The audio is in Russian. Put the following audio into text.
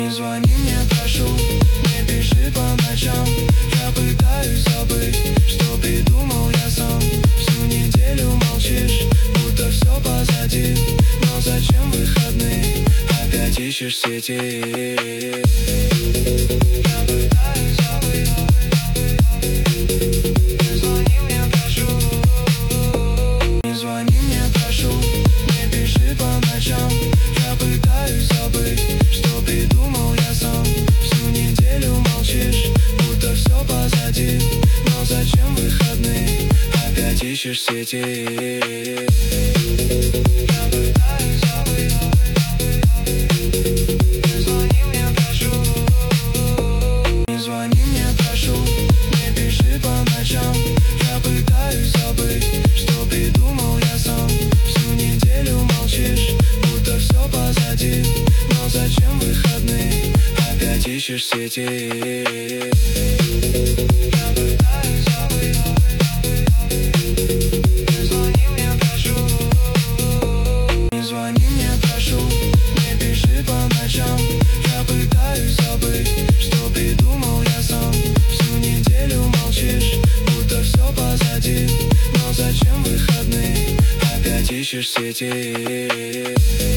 Не звони мне, прошу, не пиши по ночам. Я пытаюсь забыть, что придумал я сам. Всю неделю молчишь, будто все позади. Но зачем выходные, опять ищешь в сети? Я пытаюсь забыть. Не звони мне, прошу. Не звони мне, прошу, не пиши по ночам. Я пытаюсь забыть, что придумал я сам. Всю неделю молчишь, будто все позади. Но зачем выходные, опять ищешь в сети? Я пытаюсь забыть. Не звони мне, прошу. Не звони мне, прошу, не пиши по ночам. Я пытаюсь забыть, что придумал я сам. Всю неделю молчишь, будто все позади. Но зачем выходные, опять ищешь в сети? Я пытаюсь забыть. Не звони мне, прошу. Не звони мне, прошу, не пиши по ночам. Я пытаюсь забыть, что придумал я сам. Всю неделю молчишь, будто все позади. Но зачем выходные, опять ищешь в сети?